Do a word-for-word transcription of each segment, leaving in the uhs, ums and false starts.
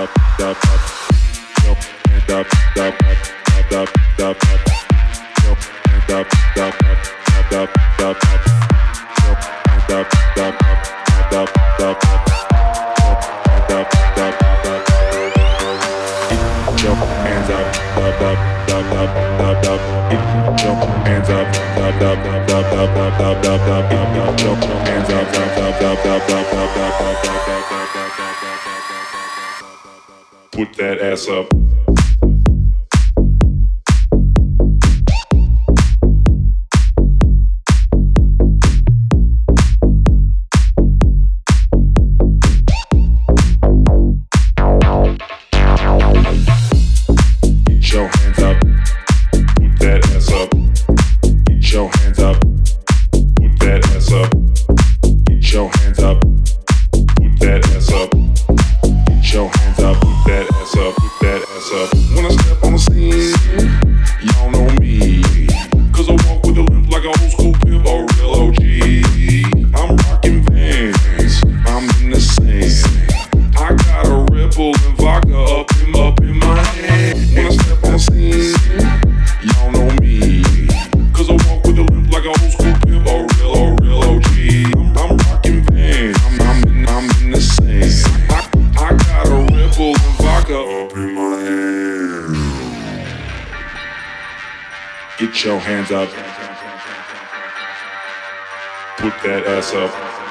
Put that ass up. Get your hands up. Put that ass up.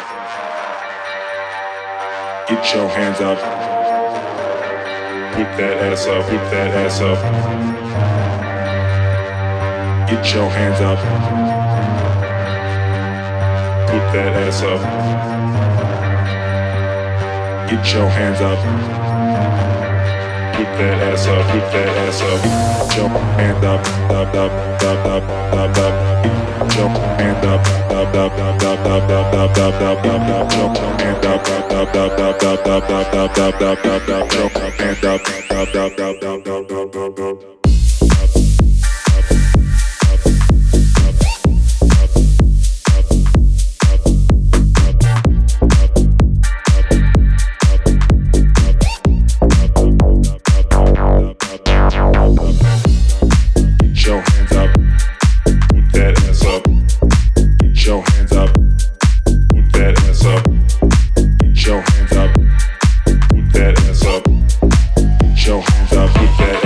Get your hands up. Put that ass up. Put that ass up. Get your hands up. Put that ass up. Get your hands up. Put that ass up, put that ass up. Get your hand up, up, up, up, up, up, up. Get your hand up, up, up, up, up, up, up, up, up, up, up. Get your hand up, up, up, up, up, up, up, up, up, up, up, up, up. Get your hand up, up, up, up, up, up, up, up, up. Put that